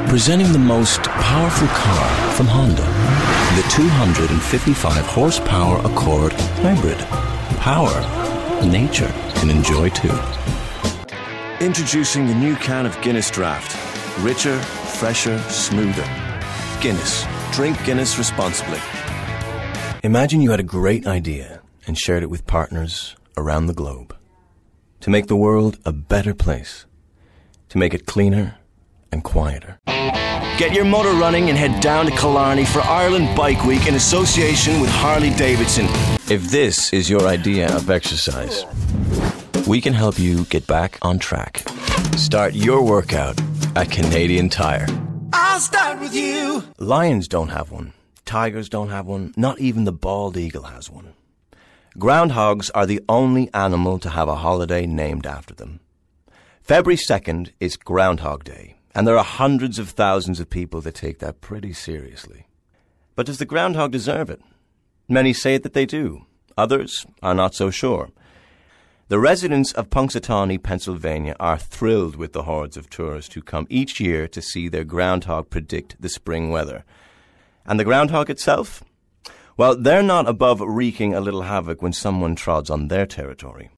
Presenting the most powerful car from Honda, the 255 horsepower Accord Hybrid. Power nature can enjoy too. Introducing the new can of Guinness Draught. Richer, fresher, smoother. Guinness. Drink Guinness responsibly. Imagine you had a great idea and shared it with partners around the globe. To make the world a better place. To make it cleaner and quieter. Get your motor running and head down to Killarney for Ireland Bike Week in association with Harley Davidson. If this is your idea of exercise, we can help you get back on track. Start your workout at Canadian Tire. I'll start with you. Lions don't have one. Tigers don't have one. Not even the bald eagle has one. Groundhogs are the only animal to have a holiday named after them. February 2nd is Groundhog Day, and there are hundreds of thousands of people that take that pretty seriously. But does the groundhog deserve it? Many say that they do. Others are not so sure. The residents of Punxsutawney, Pennsylvania are thrilled with the hordes of tourists who come each year to see their groundhog predict the spring weather. And the groundhog itself? Well, they're not above wreaking a little havoc when someone trods on their territory.